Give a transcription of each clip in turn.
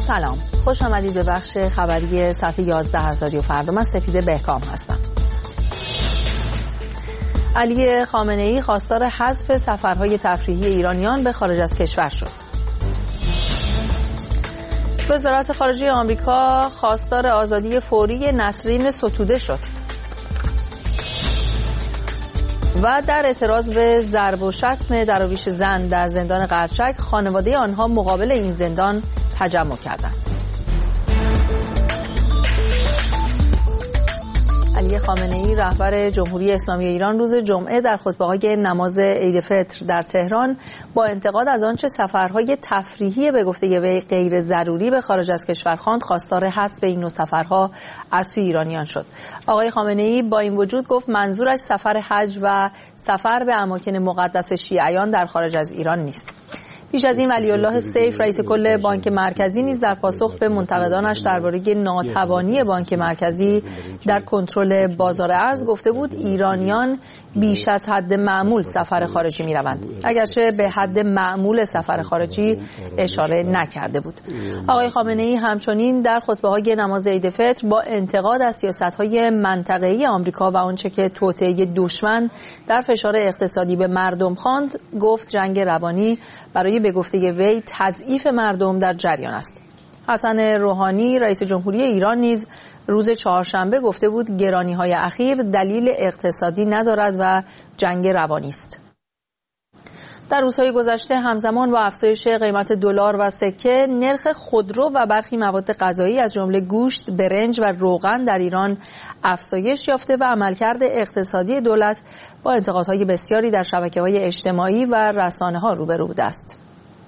سلام، خوش آمدید به بخش خبری صفحه 11 از رادیو فردا. من سپیده بهکام هستم. علی خامنه‌ای خواستار حذف سفرهای تفریحی ایرانیان به خارج از کشور شد. وزارت خارجه آمریکا خواستار آزادی فوری نسرین ستوده شد. و در اعتراض به ضرب و شتم دراویش زن در زندان قرچک، خانواده آنها مقابل این زندان تجمع کردند. علی خامنه‌ای رهبر جمهوری اسلامی ایران روز جمعه در خطبه‌های نماز عید فطر در تهران با انتقاد از آنچه سفرهای تفریحی به گفته وی غیر ضروری به خارج از کشور خواند، خواستار حذف این نوع سفرها از سوی ایرانیان شد. آقای خامنه‌ای با این وجود گفت منظورش سفر حج و سفر به اماکن مقدس شیعیان در خارج از ایران نیست. پیش از این ولی‌الله سیف رئیس کل بانک مرکزی نیز در پاسخ به منتقدانش درباره ناتوانی بانک مرکزی در کنترل بازار ارز گفته بود ایرانیان بیش از حد معمول سفر خارجی می‌روند، اگرچه به حد معمول سفر خارجی اشاره نکرده بود. آقای خامنه‌ای همچنین در خطبه‌های نماز عید فطر با انتقاد از سیاست‌های منطقه‌ای آمریکا و آنچه که توطئه دشمن در فشار اقتصادی به مردم خواند، گفت جنگ روانی برای به گفته وی تضعیف مردم در جریان است. حسن روحانی رئیس جمهوری ایران نیز روز چهارشنبه گفته بود گرانی‌های اخیر دلیل اقتصادی ندارد و جنگ روانی است. در روزهای گذشته همزمان با افزایش قیمت دلار و سکه، نرخ خودرو و برخی مواد غذایی از جمله گوشت، برنج و روغن در ایران افزایش یافته و عملکرد اقتصادی دولت با انتقادهای بسیاری در شبکه‌های اجتماعی و رسانه‌ها روبرو بوده است.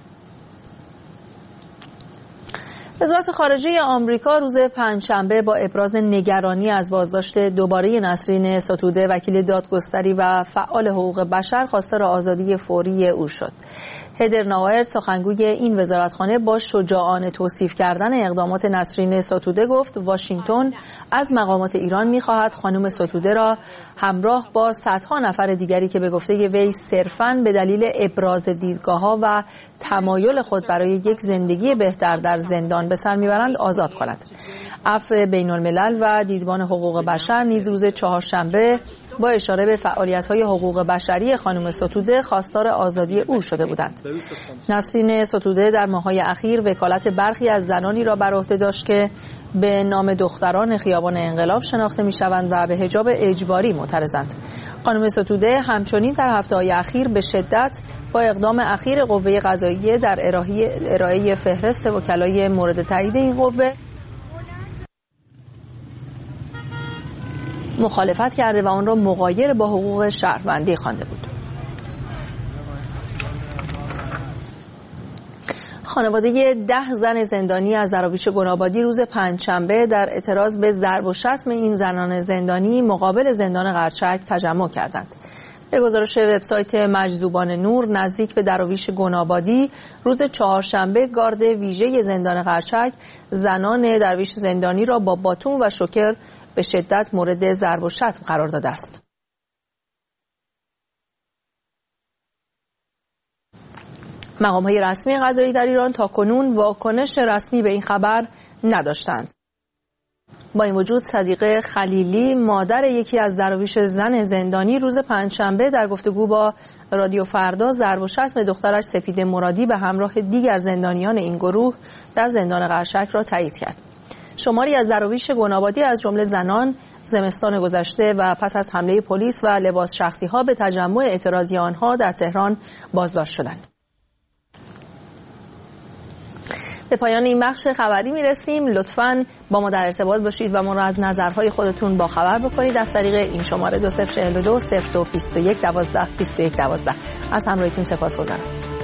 وزارت خارجه آمریکا روز پنجشنبه با ابراز نگرانی از بازداشت دوباره نسرین ستوده، وکیل دادگستری و فعال حقوق بشر، خواستار آزادی فوری او شد. هدر ناورد سخنگوی این وزارتخانه با شجاعانه توصیف کردن اقدامات نسرین ستوده گفت واشنگتن از مقامات ایران می‌خواهد خانم ستوده را همراه با صدها نفر دیگری که به گفته وی صرفاً به دلیل ابراز دیدگاه‌ها و تمایل خود برای یک زندگی بهتر در زندان به سر می‌برند آزاد کند. عفو بین‌الملل و دیدبان حقوق بشر نیز روز چهارشنبه با اشاره به فعالیت‌های حقوق بشری خانم ستوده خواستار آزادی او شده بودند. نسرین ستوده در ماه‌های اخیر وکالت برخی از زنانی را بر عهده داشت که به نام دختران خیابان انقلاب شناخته می‌شوند و به حجاب اجباری معترضند. خانم ستوده همچنین در هفته‌های اخیر به شدت با اقدام اخیر قوه قضاییه در ارائه فهرست وکلای مورد تایید این قوه مخالفت کرده و آن را مغایر با حقوق شهروندی خوانده بود. خانواده 10 زن زندانی از دراویش گنابادی روز پنجشنبه در اعتراض به ضرب و شتم این زنان زندانی مقابل زندان قرچک تجمع کردند. به گزارش وبسایت مجذوبان نور، نزدیک به دراویش گنابادی روز چهارشنبه گارد ویژه زندان قرچک زنان درویش زندانی را با باتوم و شوکر به شدت مورد ضرب و شتم قرار داده است. مقام‌های رسمی قضایی در ایران تاکنون واکنش رسمی به این خبر نداشتند. با این وجود صدیقه خلیلی، مادر یکی از دراویش زن زندانی، روز پنجشنبه در گفتگو با رادیو فردا ضرب و شتم دخترش سپیده مرادی به همراه دیگر زندانیان این گروه در زندان قرچک را تایید کرد. شماری از دراویش گنابادی از جمله زنان زمستان گذشته و پس از حمله پلیس و لباس شخصی‌ها به تجمع اعتراضی آنها در تهران بازداشت شدند. به پایان این بخش خبری میرسیم. لطفاً با ما در ارتباط باشید و ما را از نظرهای خودتون با خبر بکنید از طریق این شماره 2042 0221 12 21 12. از همراهیتون سپاسگزارم.